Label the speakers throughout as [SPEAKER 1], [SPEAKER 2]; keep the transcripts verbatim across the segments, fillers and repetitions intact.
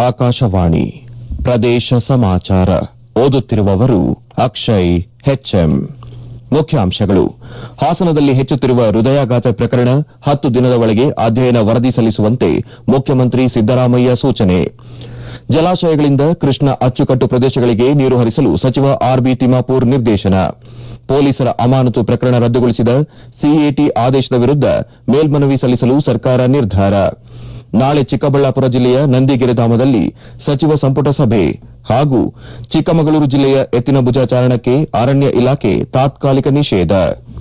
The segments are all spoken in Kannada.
[SPEAKER 1] ಆಕಾಶವಾಣಿ ಪ್ರದೇಶ ಸಮಾಚಾರ ಓದುತ್ತಿರುವವರು ಅಕ್ಷಯ್ ಹೆಚ್ಎಂ. ಮುಖ್ಯಾಂಶಗಳು. ಹಾಸನದಲ್ಲಿ ಹೆಚ್ಚುತ್ತಿರುವ ಹೃದಯಾಘಾತ ಪ್ರಕರಣ ಹತ್ತು ದಿನದ ಒಳಗೆ ಅಧ್ಯಯನ ವರದಿ ಸಲ್ಲಿಸುವಂತೆ ಮುಖ್ಯಮಂತ್ರಿ ಸಿದ್ದರಾಮಯ್ಯ ಸೂಚನೆ. ಜಲಾಶಯಗಳಿಂದ ಕೃಷ್ಣಾ ಅಚ್ಚುಕಟ್ಟು ಪ್ರದೇಶಗಳಿಗೆ ನೀರು ಹರಿಸಲು ಸಚಿವ ಆರ್ಬಿ ತಿಮ್ಮಾಪೂರ್ ನಿರ್ದೇಶನ. ಪೊಲೀಸರ ಅಮಾನತು ಪ್ರಕರಣ ರದ್ದುಗೊಳಿಸಿದ ಸಿಎಟಿ ಆದೇಶದ ವಿರುದ್ದ ಮೇಲ್ಮನವಿ ಸಲ್ಲಿಸಲು ಸರ್ಕಾರ ನಿರ್ಧಾರ. ನಾಳೆ ಚಿಕ್ಕಬಳ್ಳಾಪುರ ಜಿಲ್ಲೆಯ ನಂದಿಗಿರಿಧಾಮದಲ್ಲಿ ಸಚಿವ ಸಂಪುಟ ಸಭೆ ಹಾಗೂ ಚಿಕ್ಕಮಗಳೂರು ಜಿಲ್ಲೆಯ ಎತ್ತಿನಭುಜ ಚಾರಣಕ್ಕೆ ಅರಣ್ಯ ಇಲಾಖೆ ತಾತ್ಕಾಲಿಕ ನಿಷೇಧ.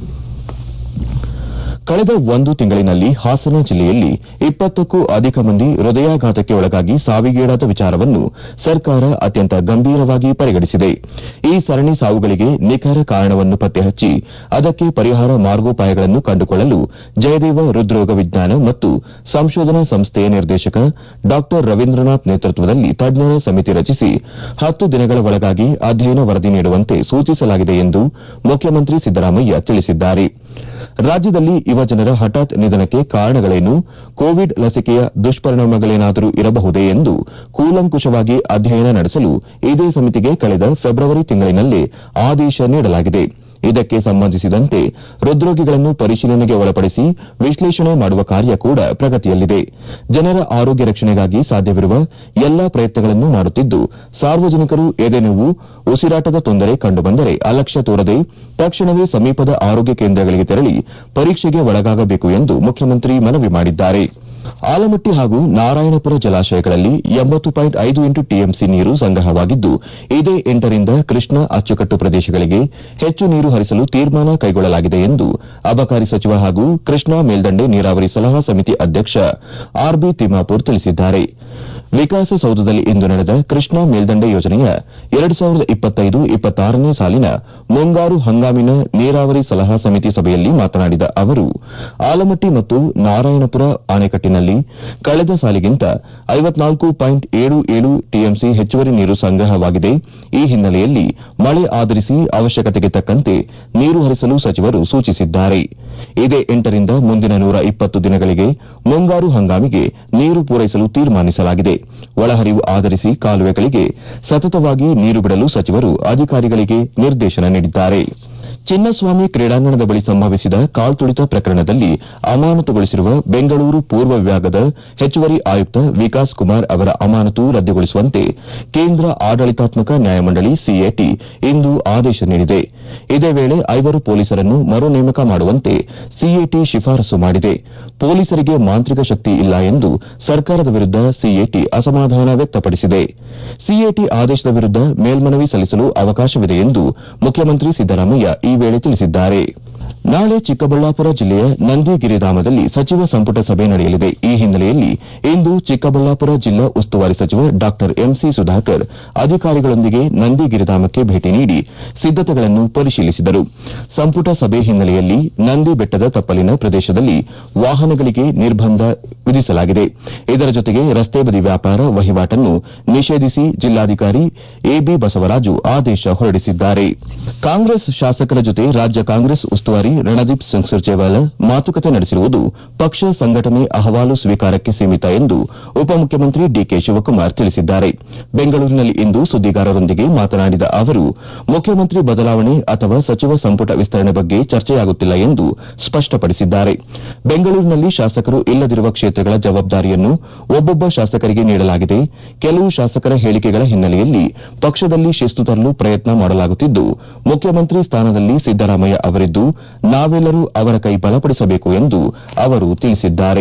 [SPEAKER 1] ಕಳೆದ ಒಂದು ತಿಂಗಳಿನಲ್ಲಿ ಹಾಸನ ಜಿಲ್ಲೆಯಲ್ಲಿ ಇಪ್ಪತ್ತಕ್ಕೂ ಅಧಿಕ ಮಂದಿ ಹೃದಯಾಘಾತಕ್ಕೆ ಒಳಗಾಗಿ ಸಾವಿಗೀಡಾದ ವಿಚಾರವನ್ನು ಸರ್ಕಾರ ಅತ್ಯಂತ ಗಂಭೀರವಾಗಿ ಪರಿಗಣಿಸಿದೆ. ಈ ಸರಣಿ ಸಾವುಗಳಿಗೆ ನಿಖರ ಕಾರಣವನ್ನು ಪತ್ತೆಹಚ್ಚಿ ಅದಕ್ಕೆ ಪರಿಹಾರ ಮಾರ್ಗೋಪಾಯಗಳನ್ನು ಕಂಡುಕೊಳ್ಳಲು ಜಯದೇವ ಹೃದ್ರೋಗ ವಿಜ್ಞಾನ ಮತ್ತು ಸಂಶೋಧನಾ ಸಂಸ್ಥೆಯ ನಿರ್ದೇಶಕ ಡಾ ರವೀಂದ್ರನಾಥ್ ನೇತೃತ್ವದಲ್ಲಿ ತಜ್ಞರ ಸಮಿತಿ ರಚಿಸಿ ಹತ್ತು ದಿನಗಳ ಒಳಗಾಗಿ ಅಧ್ಯಯನ ವರದಿ ನೀಡುವಂತೆ ಸೂಚಿಸಲಾಗಿದೆ ಎಂದು ಮುಖ್ಯಮಂತ್ರಿ ಸಿದ್ದರಾಮಯ್ಯ ತಿಳಿಸಿದ್ದಾರೆ. ರಾಜ್ಯದಲ್ಲಿ ಯುವಜನರ ಹಠಾತ್ ನಿಧನಕ್ಕೆ ಕಾರಣಗಳೇನು, ಕೋವಿಡ್ ಲಸಿಕೆಯ ದುಷ್ಪರಿಣಾಮಗಳೇನಾದರೂ ಇರಬಹುದೇ ಎಂದು ಕೂಲಂಕುಷವಾಗಿ ಅಧ್ಯಯನ ನಡೆಸಲು ಇದೇ ಸಮಿತಿಗೆ ಕಳೆದ ಫೆಬ್ರವರಿ ತಿಂಗಳಿನಲ್ಲೇ ಆದೇಶ ನೀಡಲಾಗಿದೆ. ಇದಕ್ಕೆ ಸಂಬಂಧಿಸಿದಂತೆ ಹೃದ್ರೋಗಿಗಳನ್ನು ಪರಿಶೀಲನೆಗೆ ಒಳಪಡಿಸಿ ವಿಶ್ಲೇಷಣೆ ಮಾಡುವ ಕಾರ್ಯ ಕೂಡ ಪ್ರಗತಿಯಲ್ಲಿದೆ. ಜನರ ಆರೋಗ್ಯ ರಕ್ಷಣೆಗಾಗಿ ಸಾಧ್ಯವಿರುವ ಎಲ್ಲಾ ಪ್ರಯತ್ನಗಳನ್ನು ಮಾಡುತ್ತಿದ್ದು, ಸಾರ್ವಜನಿಕರು ಎದೆನೋವು, ಉಸಿರಾಟದ ತೊಂದರೆ ಕಂಡುಬಂದರೆ ಅಲಕ್ಷ್ಯ ತೋರದೆ ತಕ್ಷಣವೇ ಸಮೀಪದ ಆರೋಗ್ಯ ಕೇಂದ್ರಗಳಿಗೆ ತೆರಳಿ ಪರೀಕ್ಷೆಗೆ ಒಳಗಾಗಬೇಕು ಎಂದು ಮುಖ್ಯಮಂತ್ರಿ ಮನವಿ ಮಾಡಿದ್ದಾರೆ. ಆಲಮಟ್ಟಿ ಹಾಗೂ ನಾರಾಯಣಪುರ ಜಲಾಶಯಗಳಲ್ಲಿ ಎಂಬತ್ತು ಪಾಯಿಂಟ್ ಐದು ಎಂಟು ಟಿಎಂಸಿ ನೀರು ಸಂಗ್ರಹವಾಗಿದ್ದು, ಇದೇ ಎಂಟರಿಂದ ಕೃಷ್ಣಾ ಅಚ್ಚುಕಟ್ಟು ಪ್ರದೇಶಗಳಿಗೆ ಹೆಚ್ಚು ನೀರು ಹರಿಸಲು ತೀರ್ಮಾನ ಕೈಗೊಳ್ಳಲಾಗಿದೆ ಎಂದು ಅಬಕಾರಿ ಸಚಿವ ಹಾಗೂ ಕೃಷ್ಣಾ ಮೇಲ್ದಂಡೆ ನೀರಾವರಿ ಸಲಹಾ ಸಮಿತಿ ಅಧ್ಯಕ್ಷ ಆರ್ಬಿ ತಿಮ್ಮಾಪೂರ್ ತಿಳಿಸಿದ್ದಾರೆ. ವಿಕಾಸಸೌಧದಲ್ಲಿ ಇಂದು ನಡೆದ ಕೃಷ್ಣಾ ಮೇಲ್ದಂಡೆ ಯೋಜನೆಯ ಎರಡು ಸಾವಿರದ ಇಪ್ಪತ್ತೈದು ಇಪ್ಪತ್ತಾರನೇ ಸಾಲಿನ ಮುಂಗಾರು ಹಂಗಾಮಿನ ನೀರಾವರಿ ಸಲಹಾ ಸಮಿತಿ ಸಭೆಯಲ್ಲಿ ಮಾತನಾಡಿದ ಅವರು, ಆಲಮಟ್ಟಿ ಮತ್ತು ನಾರಾಯಣಪುರ ಅಣೆಕಟ್ಟಿನಲ್ಲಿ ಕಳೆದ ಸಾಲಿಗಿಂತ ಐವತ್ನಾಲ್ಕು ಪಾಯಿಂಟ್ ಏಳು ಏಳು ಟಿಎಂಸಿ ಹೆಚ್ಚುವರಿ ನೀರು ಸಂಗ್ರಹವಾಗಿದೆ. ಈ ಹಿನ್ನೆಲೆಯಲ್ಲಿ ಮಳೆ ಆಧರಿಸಿ ಅವಶ್ಯಕತೆಗೆ ತಕ್ಕಂತೆ ನೀರು ಹರಿಸಲು ಸಚಿವರು ಸೂಚಿಸಿದ್ದಾರೆ. ಇದೇ ಎಂಟರಿಂದ ಮುಂದಿನ ನೂರ ಇಪ್ಪತ್ತು ದಿನಗಳಿಗೆ ಮುಂಗಾರು ಹಂಗಾಮಿಗೆ ನೀರು ಪೂರೈಸಲು ತೀರ್ಮಾನಿಸಲಾಗಿದೆ. ಒಳಹರಿವು ಆಧರಿಸಿ ಕಾಲುವೆಗಳಿಗೆ ಸತತವಾಗಿ ನೀರು ಬಿಡಲು ಸಚಿವರು ಅಧಿಕಾರಿಗಳಿಗೆ ನಿರ್ದೇಶನ ನೀಡಿದ್ದಾರೆ. ಚಿನ್ನಸ್ವಾಮಿ ಕ್ರೀಡಾಂಗಣದ ಬಳಿ ಸಂಭವಿಸಿದ ಕಾಲ್ತುಳಿತ ಪ್ರಕರಣದಲ್ಲಿ ಅಮಾನತುಗೊಳಿಸಿರುವ ಬೆಂಗಳೂರು ಪೂರ್ವ ವಿಭಾಗದ ಹೆಚ್ಚುವರಿ ಆಯುಕ್ತ ವಿಕಾಸ್ ಕುಮಾರ್ ಅವರ ಅಮಾನತು ರದ್ದುಗೊಳಿಸುವಂತೆ ಕೇಂದ್ರ ಆಡಳಿತಾತ್ಮಕ ನ್ಯಾಯಮಂಡಳಿ ಸಿಎಟಿ ಇಂದು ಆದೇಶ ನೀಡಿದೆ. ಇದೇ ವೇಳೆ ಐವರು ಪೊಲೀಸರನ್ನು ಮರು ನೇಮಕ ಮಾಡುವಂತೆ ಸಿಎಟಿ ಶಿಫಾರಸು ಮಾಡಿದೆ. ಪೊಲೀಸರಿಗೆ ಮಾಂತ್ರಿಕ ಶಕ್ತಿ ಇಲ್ಲ ಎಂದು ಸರ್ಕಾರದ ವಿರುದ್ದ ಸಿಎಟಿ ಅಸಮಾಧಾನ ವ್ಯಕ್ತಪಡಿಸಿದೆ. ಸಿಎಟಿ ಆದೇಶದ ವಿರುದ್ದ ಮೇಲ್ಮನವಿ ಸಲ್ಲಿಸಲು ಅವಕಾಶವಿದೆ ಎಂದು ಮುಖ್ಯಮಂತ್ರಿ ಸಿದ್ದರಾಮಯ್ಯ ಈ ವೇಳೆ ತಿಳಿಸಿದ್ದಾರೆ. ನಾಳೆ ಚಿಕ್ಕಬಳ್ಳಾಪುರ ಜಿಲ್ಲೆಯ ನಂದಿಗಿರಿಧಾಮದಲ್ಲಿ ಸಚಿವ ಸಂಪುಟ ಸಭೆ ನಡೆಯಲಿದೆ. ಈ ಹಿನ್ನೆಲೆಯಲ್ಲಿ ಇಂದು ಚಿಕ್ಕಬಳ್ಳಾಪುರ ಜಿಲ್ಲಾ ಉಸ್ತುವಾರಿ ಸಚಿವ ಡಾ ಎಂಸಿ ಸುಧಾಕರ್ ಅಧಿಕಾರಿಗಳೊಂದಿಗೆ ನಂದಿಗಿರಿಧಾಮಕ್ಕೆ ಭೇಟಿ ನೀಡಿ ಸಿದ್ದತೆಗಳನ್ನು ಪರಿಶೀಲಿಸಿದರು. ಸಂಪುಟ ಸಭೆ ಹಿನ್ನೆಲೆಯಲ್ಲಿ ನಂದಿ ಬೆಟ್ಟದ ತಪ್ಪಲಿನ ಪ್ರದೇಶದಲ್ಲಿ ವಾಹನಗಳಿಗೆ ನಿರ್ಬಂಧ ವಿಧಿಸಲಾಗಿದೆ. ಇದರ ಜೊತೆಗೆ ರಸ್ತೆ ಬದಿ ವ್ಯಾಪಾರ ವಹಿವಾಟನ್ನು ನಿಷೇಧಿಸಿ ಜಿಲ್ಲಾಧಿಕಾರಿ ಎಬಿ ಬಸವರಾಜು ಆದೇಶ ಹೊರಡಿಸಿದ್ದಾರೆ. ಕಾಂಗ್ರೆಸ್ ಶಾಸಕರ ಜೊತೆ ರಾಜ್ಯ ಕಾಂಗ್ರೆಸ್ ಉಸ್ತುವಾರಿ ರಣದೀಪ್ ಸಿಂಗ್ ಸುರ್ಜೇವಾಲಾ ಮಾತುಕತೆ ನಡೆಸಿರುವುದು ಪಕ್ಷ ಸಂಘಟನೆ ಅಹವಾಲು ಸ್ವೀಕಾರಕ್ಕೆ ಸೀಮಿತ ಎಂದು ಉಪಮುಖ್ಯಮಂತ್ರಿ ಡಿಕೆ ಶಿವಕುಮಾರ್ ತಿಳಿಸಿದ್ದಾರೆ. ಬೆಂಗಳೂರಿನಲ್ಲಿ ಇಂದು ಸುದ್ದಿಗಾರರೊಂದಿಗೆ ಮಾತನಾಡಿದ ಅವರು, ಮುಖ್ಯಮಂತ್ರಿ ಬದಲಾವಣೆ ಅಥವಾ ಸಚಿವ ಸಂಪುಟ ವಿಸ್ತರಣೆ ಬಗ್ಗೆ ಚರ್ಚೆಯಾಗುತ್ತಿಲ್ಲ ಎಂದು ಸ್ಪಷ್ಟಪಡಿಸಿದ್ದಾರೆ. ಬೆಂಗಳೂರಿನಲ್ಲಿ ಶಾಸಕರು ಇಲ್ಲದಿರುವ ಕ್ಷೇತ್ರಗಳ ಜವಾಬ್ದಾರಿಯನ್ನು ಒಬ್ಬೊಬ್ಬ ಶಾಸಕರಿಗೆ ನೀಡಲಾಗಿದೆ. ಕೆಲವು ಶಾಸಕರ ಹೇಳಿಕೆಗಳ ಹಿನ್ನೆಲೆಯಲ್ಲಿ ಪಕ್ಷದಲ್ಲಿ ಶಿಸ್ತು ತರಲು ಪ್ರಯತ್ನ ಮಾಡಲಾಗುತ್ತಿದ್ದು, ಮುಖ್ಯಮಂತ್ರಿ ಸ್ಥಾನದಲ್ಲಿ ಸಿದ್ದರಾಮಯ್ಯ ಅವರಿದ್ದು ನಾವೆಲ್ಲರೂ ಅವರ ಕೈ ಬಲಪಡಿಸಬೇಕು ಎಂದು ಅವರು ತಿಳಿಸಿದ್ದಾರೆ.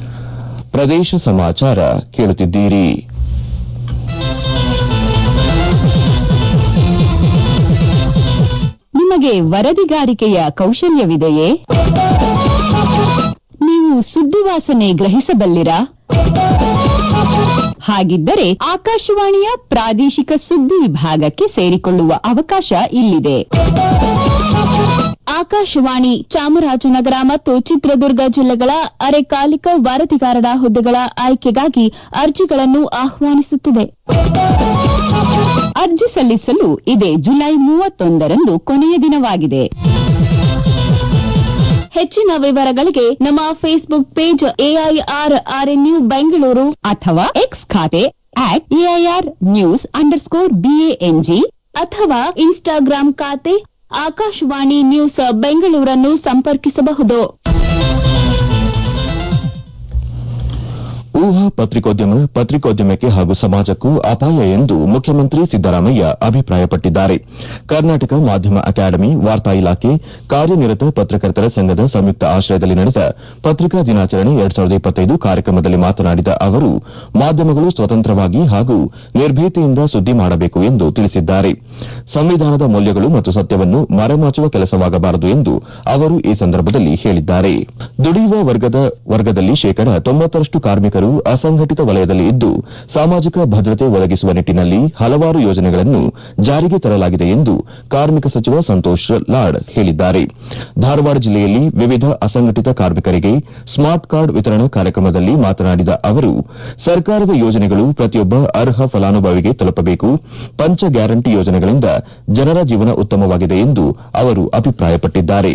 [SPEAKER 1] ಪ್ರದೇಶ ಸಮಾಚಾರ ಕೇಳುತ್ತಿದ್ದೀರಿ.
[SPEAKER 2] ನಿಮಗೆ ವರದಿಗಾರಿಕೆಯ ಕೌಶಲ್ಯವಿದೆಯೇ? ನೀವು ಸುದ್ದಿವಾಸನೆ ಗ್ರಹಿಸಬಲ್ಲಿರಾ? ಹಾಗಿದ್ದರೆ ಆಕಾಶವಾಣಿಯ ಪ್ರಾದೇಶಿಕ ಸುದ್ದಿ ವಿಭಾಗಕ್ಕೆ ಸೇರಿಕೊಳ್ಳುವ ಅವಕಾಶ ಇಲ್ಲಿದೆ. ಆಕಾಶವಾಣಿ ಚಾಮರಾಜನಗರ ಮತ್ತು ಚಿತ್ರದುರ್ಗ ಜಿಲ್ಲೆಗಳ ಅರೆಕಾಲಿಕ ವರದಿಗಾರರ ಹುದ್ದೆಗಳ ಆಯ್ಕೆಗಾಗಿ ಅರ್ಜಿಗಳನ್ನು ಆಹ್ವಾನಿಸುತ್ತಿದೆ. ಅರ್ಜಿ ಸಲ್ಲಿಸಲು ಇದೇ ಜುಲೈ ಮೂವತ್ತೊಂದರಂದು ಕೊನೆಯ ದಿನವಾಗಿದೆ. ಹೆಚ್ಚಿನ ವಿವರಗಳಿಗೆ ನಮ್ಮ Facebook page AIR RNU Bengaluru ಅಥವಾ ಎಕ್ಸ್ ಖಾತೆ at AIR news underscore BANG ಅಥವಾ ಇನ್ಸ್ಟಾಗ್ರಾಂ ಖಾತೆ ಆಕಾಶವಾಣಿ ನ್ಯೂಸ್ ಬೆಂಗಳೂರನ್ನು ಸಂಪರ್ಕಿಸಬಹುದು.
[SPEAKER 1] ಊಹಾ ಪತ್ರಿಕೋದ್ಯಮ ಪತ್ರಿಕೋದ್ಯಮಕ್ಕೆ ಹಾಗೂ ಸಮಾಜಕ್ಕೂ ಅಪಾಯ ಎಂದು ಮುಖ್ಯಮಂತ್ರಿ ಸಿದ್ದರಾಮಯ್ಯ ಅಭಿಪ್ರಾಯಪಟ್ಟಿದ್ದಾರೆ. ಕರ್ನಾಟಕ ಮಾಧ್ಯಮ ಅಕಾಡೆಮಿ, ವಾರ್ತಾ ಇಲಾಖೆ, ಕಾರ್ಯನಿರತ ಪತ್ರಕರ್ತರ ಸಂಘದ ಸಂಯುಕ್ತ ಆಶ್ರಯದಲ್ಲಿ ನಡೆದ ಪತ್ರಿಕಾ ದಿನಾಚರಣೆ ಎರಡ್ ಸಾವಿರದ ಇಪ್ಪತ್ತೈದು ಕಾರ್ಯಕ್ರಮದಲ್ಲಿ ಮಾತನಾಡಿದ ಅವರು, ಮಾಧ್ಯಮಗಳು ಸ್ವತಂತ್ರವಾಗಿ ಹಾಗೂ ನಿರ್ಭೀತಿಯಿಂದ ಸುದ್ದಿ ಮಾಡಬೇಕು ಎಂದು ತಿಳಿಸಿದ್ದಾರೆ. ಸಂವಿಧಾನದ ಮೌಲ್ಯಗಳು ಮತ್ತು ಸತ್ಯವನ್ನು ಮರೆಮಾಚುವ ಕೆಲಸವಾಗಬಾರದು ಎಂದು ಅವರು ಈ ಸಂದರ್ಭದಲ್ಲಿ ಹೇಳಿದ್ದಾರೆ. ದುಡಿಯುವ ವರ್ಗದಲ್ಲಿ ಶೇಕಡ ತೊಂಬತ್ತರಷ್ಟು ಕಾರ್ಮಿಕರು ಅಸಂಘಟಿತ ವಲಯದಲ್ಲಿ ಇದ್ದು ಸಾಮಾಜಿಕ ಭದ್ರತೆ ಒದಗಿಸುವ ನಿಟ್ಟಿನಲ್ಲಿ ಹಲವಾರು ಯೋಜನೆಗಳನ್ನು ಜಾರಿಗೆ ತರಲಾಗಿದೆ ಎಂದು ಕಾರ್ಮಿಕ ಸಚಿವ ಸಂತೋಷ್ ಲಾಡ್ ಹೇಳಿದ್ದಾರೆ. ಧಾರವಾಡ ಜಿಲ್ಲೆಯಲ್ಲಿ ವಿವಿಧ ಅಸಂಘಟಿತ ಕಾರ್ಮಿಕರಿಗೆ ಸ್ಮಾರ್ಟ್ ಕಾರ್ಡ್ ವಿತರಣಾ ಕಾರ್ಯಕ್ರಮದಲ್ಲಿ ಮಾತನಾಡಿದ ಅವರು, ಸರ್ಕಾರದ ಯೋಜನೆಗಳು ಪ್ರತಿಯೊಬ್ಬ ಅರ್ಹ ಫಲಾನುಭವಿಗೆ ತಲುಪಬೇಕು. ಪಂಚ ಗ್ಯಾರಂಟಿ ಯೋಜನೆಗಳಿಂದ ಜನರ ಜೀವನ ಉತ್ತಮವಾಗಿದೆ ಎಂದು ಅವರು ಅಭಿಪ್ರಾಯಪಟ್ಟಿದ್ದಾರೆ.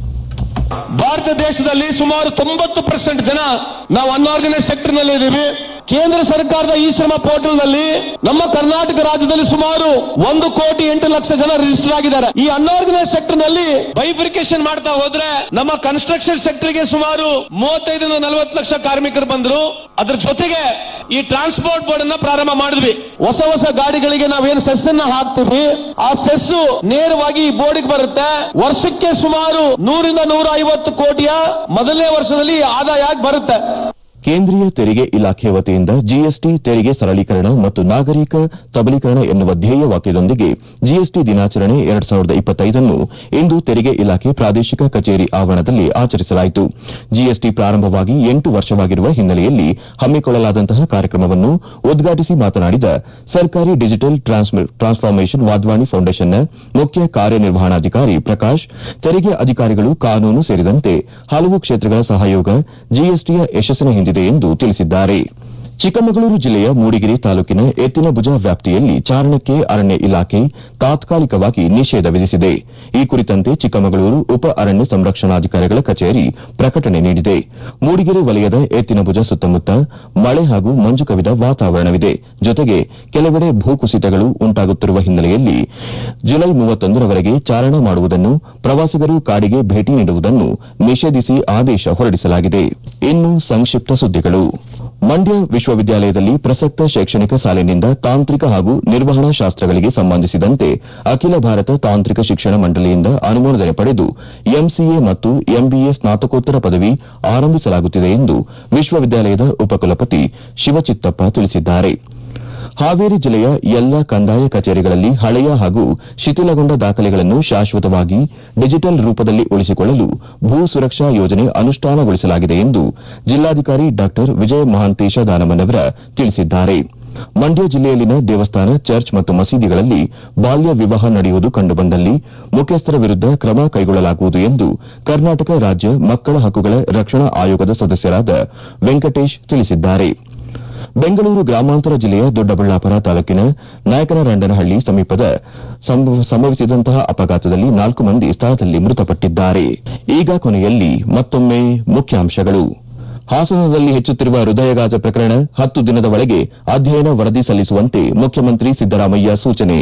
[SPEAKER 3] ಭಾರತ ದೇಶದಲ್ಲಿ ಸುಮಾರು ತೊಂಬತ್ತು ಪರ್ಸೆಂಟ್ ಜನ ನಾವು ಅನ್ಆರ್ಗನೈಸ್ ಸೆಕ್ಟರ್ ನಲ್ಲಿ ಇದ್ದೀವಿ. ಕೇಂದ್ರ ಸರ್ಕಾರದ ಈ ಶ್ರಮ ಪೋರ್ಟಲ್ ನಲ್ಲಿ ನಮ್ಮ ಕರ್ನಾಟಕ ರಾಜ್ಯದಲ್ಲಿ ಸುಮಾರು ಒಂದು ಕೋಟಿ ಎಂಟು ಲಕ್ಷ ಜನ ರಿಜಿಸ್ಟರ್ ಆಗಿದ್ದಾರೆ. ಈ ಅನ್ಆರ್ಗನೈಸ್ ಸೆಕ್ಟರ್ ನಲ್ಲಿ ಬೈಫಿಕೇಶನ್ ಮಾಡ್ತಾ ಹೋದ್ರೆ ನಮ್ಮ ಕನ್ಸ್ಟ್ರಕ್ಷನ್ ಸೆಕ್ಟರ್ ಗೆ ಸುಮಾರು ಮೂವತ್ತೈದರಿಂದ ನಲವತ್ತು ಲಕ್ಷ ಕಾರ್ಮಿಕರು ಬಂದರು. ಅದರ ಜೊತೆಗೆ ಈ ಟ್ರಾನ್ಸ್ಪೋರ್ಟ್ ಬೋರ್ಡ್ ಅನ್ನ ಪ್ರಾರಂಭ ಮಾಡಿದ್ವಿ. ಹೊಸ ಹೊಸ ಗಾಡಿಗಳಿಗೆ ನಾವೇನು ಸೆಸ್ ಅನ್ನ ಹಾಕ್ತೀವಿ, ಆ ಸೆಸ್ ನೇರವಾಗಿ ಈ ಬೋರ್ಡ್ಗೆ ಬರುತ್ತೆ. ವರ್ಷಕ್ಕೆ ಸುಮಾರು ನೂರಿಂದ ನೂರ ಐವತ್ತು ಕೋಟಿಯ ಮೊದಲನೇ ವರ್ಷದಲ್ಲಿ ಆದಾಯ ಬರುತ್ತೆ.
[SPEAKER 1] ಕೇಂದ್ರೀಯ ತೆರಿಗೆ ಇಲಾಖೆ ವತಿಯಿಂದ ಜಿಎಸ್ಟಿ ತೆರಿಗೆ ಸರಳೀಕರಣ ಮತ್ತು ನಾಗರಿಕ ಸಬಲೀಕರಣ ಎನ್ನುವ ಧ್ಯೇಯ ವಾಕ್ಯದೊಂದಿಗೆ ಜಿಎಸ್ಟಿ ದಿನಾಚರಣೆ ಎರಡ್ ಸಾವಿರದ ಇಪ್ಪತ್ತೈದನ್ನು ಇಂದು ತೆರಿಗೆ ಇಲಾಖೆ ಪ್ರಾದೇಶಿಕ ಕಚೇರಿ ಆವರಣದಲ್ಲಿ ಆಚರಿಸಲಾಯಿತು. ಜಿಎಸ್ಟಿ ಪ್ರಾರಂಭವಾಗಿ ಎಂಟು ವರ್ಷವಾಗಿರುವ ಹಿನ್ನೆಲೆಯಲ್ಲಿ ಹಮ್ಮಿಕೊಳ್ಳಲಾದಂತಹ ಕಾರ್ಯಕ್ರಮವನ್ನು ಉದ್ಘಾಟಿಸಿ ಮಾತನಾಡಿದ ಸರ್ಕಾರಿ ಡಿಜಿಟಲ್ ಟ್ರಾನ್ಸ್ಫಾರ್ಮೇಷನ್ ವಾಧ್ವಾಣಿ ಫೌಂಡೇಶನ್ನ ಮುಖ್ಯ ಕಾರ್ಯನಿರ್ವಹಣಾಧಿಕಾರಿ ಪ್ರಕಾಶ್, ತೆರಿಗೆ ಅಧಿಕಾರಿಗಳು, ಕಾನೂನು ಸೇರಿದಂತೆ ಹಲವು ಕ್ಷೇತ್ರಗಳ ಸಹಯೋಗ ಜಿಎಸ್ಟಿಯ ಯಶಸ್ಸಿನ ಹಿಂದಿದೆ ಎಂದು ತಿಳಿಸಿದ್ದಾರೆ. ಚಿಕ್ಕಮಗಳೂರು ಜಿಲ್ಲೆಯ ಮೂಡಿಗೆರೆ ತಾಲೂಕಿನ ಎತ್ತಿನಭುಜ ವ್ಯಾಪ್ತಿಯಲ್ಲಿ ಚಾರಣಕ್ಕೆ ಅರಣ್ಯ ಇಲಾಖೆ ತಾತ್ಕಾಲಿಕವಾಗಿ ನಿಷೇಧ ವಿಧಿಸಿದೆ. ಈ ಕುರಿತಂತೆ ಚಿಕ್ಕಮಗಳೂರು ಉಪ ಅರಣ್ಯ ಸಂರಕ್ಷಣಾಧಿಕಾರಿಗಳ ಕಚೇರಿ ಪ್ರಕಟಣೆ ನೀಡಿದೆ. ಮೂಡಿಗೆರೆ ವಲಯದ ಎತ್ತಿನಭುಜ ಸುತ್ತಮುತ್ತ ಮಳೆ ಹಾಗೂ ಮಂಜು ಕವಿದ ವಾತಾವರಣವಿದೆ. ಜೊತೆಗೆ ಕೆಲವೆಡೆ ಭೂಕುಸಿತಗಳು ಉಂಟಾಗುತ್ತಿರುವ ಹಿನ್ನೆಲೆಯಲ್ಲಿ ಜುಲೈ ಮೂವತ್ತೊಂದರವರೆಗೆ ಚಾರಣ ಮಾಡುವುದನ್ನು, ಪ್ರವಾಸಿಗರು ಕಾಡಿಗೆ ಭೇಟಿ ನೀಡುವುದನ್ನು ನಿಷೇಧಿಸಿ ಆದೇಶ ಹೊರಡಿಸಲಾಗಿದೆ. ಇನ್ನು ಸಂಕ್ಷಿಪ್ತ ಸುದ್ದಿಗಳು. ಮಂಡ್ಯ ವಿಶ್ವವಿದ್ಯಾಲಯದಲ್ಲಿ ಪ್ರಸಕ್ತ ಶೈಕ್ಷಣಿಕ ಸಾಲಿನಿಂದ ತಾಂತ್ರಿಕ ಹಾಗೂ ನಿರ್ವಹಣಾ ಶಾಸ್ತ್ರಗಳಿಗೆ ಸಂಬಂಧಿಸಿದಂತೆ ಅಖಿಲ ಭಾರತ ತಾಂತ್ರಿಕ ಶಿಕ್ಷಣ ಮಂಡಳಿಯಿಂದ ಅನುಮೋದನೆ ಪಡೆದು ಎಂಸಿಎ ಮತ್ತು ಎಂಬಿಎ ಸ್ನಾತಕೋತ್ತರ ಪದವಿ ಆರಂಭಿಸಲಾಗುತ್ತಿದೆ ಎಂದು ವಿಶ್ವವಿದ್ಯಾಲಯದ ಉಪಕುಲಪತಿ ಶಿವಚಿತ್ತಪ್ಪ ತಿಳಿಸಿದ್ದಾರೆ. ಹಾವೇರಿ ಜಿಲ್ಲೆಯ ಎಲ್ಲ ಕಂದಾಯ ಕಚೇರಿಗಳಲ್ಲಿ ಹಳೆಯ ಹಾಗೂ ಶಿಥಿಲಗೊಂಡ ದಾಖಲೆಗಳನ್ನು ಶಾಶ್ವತವಾಗಿ ಡಿಜಿಟಲ್ ರೂಪದಲ್ಲಿ ಉಳಿಸಿಕೊಳ್ಳಲು ಭೂ ಸುರಕ್ಷಾ ಯೋಜನೆ ಅನುಷ್ಠಾನಗೊಳಿಸಲಾಗಿದೆ ಎಂದು ಜಿಲ್ಲಾಧಿಕಾರಿ ಡಾ ವಿಜಯ ಮಹಾಂತೇಶ ದಾನಮ್ಮನವರ ತಿಳಿಸಿದ್ದಾರೆ. ಮಂಡ್ಯ ಜಿಲ್ಲೆಯಲ್ಲಿನ ದೇವಸ್ಥಾನ, ಚರ್ಚ್ ಮತ್ತು ಮಸೀದಿಗಳಲ್ಲಿ ಬಾಲ್ಯ ವಿವಾಹ ನಡೆಯುವುದು ಕಂಡುಬಂದಲ್ಲಿ ಮುಖ್ಯಸ್ಥರ ವಿರುದ್ದ ಕ್ರಮ ಕೈಗೊಳ್ಳಲಾಗುವುದು ಎಂದು ಕರ್ನಾಟಕ ರಾಜ್ಯ ಮಕ್ಕಳ ಹಕ್ಕುಗಳ ರಕ್ಷಣಾ ಆಯೋಗದ ಸದಸ್ಯರಾದ ವೆಂಕಟೇಶ್ ತಿಳಿಸಿದ್ದಾರೆ. ಬೆಂಗಳೂರು ಗ್ರಾಮಾಂತರ ಜಿಲ್ಲೆಯ ದೊಡ್ಡಬಳ್ಳಾಪುರ ತಾಲೂಕಿನ ನಾಯಕನರಂಡನಹಳ್ಳಿ ಸಮೀಪದ ಸಂಭವಿಸಿದಂತಹ ಅಪಘಾತದಲ್ಲಿ ನಾಲ್ಕು ಮಂದಿ ಸ್ಥಳದಲ್ಲಿ ಮೃತಪಟ್ಟಿದ್ದಾರೆ. ಈಗ ಕೊನೆಯಲ್ಲಿ ಮತ್ತೊಮ್ಮೆ ಮುಖ್ಯಾಂಶಗಳು. ಹಾಸನದಲ್ಲಿ ಹೆಚ್ಚುತ್ತಿರುವ ಹೃದಯಾಘಾತ ಪ್ರಕರಣ, ಹತ್ತು ದಿನದ ಒಳಗೆ ಅಧ್ಯಯನ ವರದಿ ಸಲ್ಲಿಸುವಂತೆ ಮುಖ್ಯಮಂತ್ರಿ ಸಿದ್ದರಾಮಯ್ಯ ಸೂಚನೆ.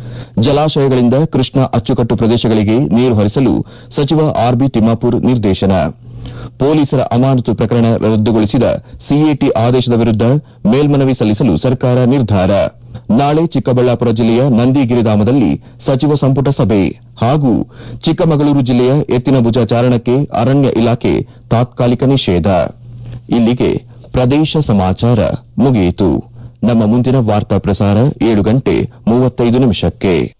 [SPEAKER 1] ಜಲಾಶಯಗಳಿಂದ ಕೃಷ್ಣಾ ಅಚ್ಚುಕಟ್ಟು ಪ್ರದೇಶಗಳಿಗೆ ನೀರು ಹರಿಸಲು ಸಚಿವ ಆರ್ಬಿ ತಿಮ್ಮಾಪುರ್ ನಿರ್ದೇಶನ. ಪೊಲೀಸರ ಅಮಾನತು ಪ್ರಕರಣ ರದ್ದುಗೊಳಿಸಿದ ಸಿಎಟಿ ಆದೇಶದ ವಿರುದ್ದ ಮೇಲ್ಮನವಿ ಸಲ್ಲಿಸಲು ಸರ್ಕಾರ ನಿರ್ಧಾರ. ನಾಳೆ ಚಿಕ್ಕಬಳ್ಳಾಪುರ ಜಿಲ್ಲೆಯ ನಂದಿಗಿರಿಧಾಮದಲ್ಲಿ ಸಚಿವ ಸಂಪುಟ ಸಭೆ ಹಾಗೂ ಚಿಕ್ಕಮಗಳೂರು ಜಿಲ್ಲೆಯ ಎತ್ತಿನಭುಜ ಚಾರಣಕ್ಕೆ ಅರಣ್ಯ ಇಲಾಖೆ ತಾತ್ಕಾಲಿಕ ನಿಷೇಧ. ಇಲ್ಲಿಗೆ ಪ್ರದೇಶ ಸಮಾಚಾರ ಮುಗಿಯಿತು. ನಮ್ಮ ಮುಂದಿನ ವಾರ್ತಾ ಪ್ರಸಾರ ಏಳು ಗಂಟೆ ಮೂವತ್ತೈದು ನಿಮಿಷಕ್ಕೆ.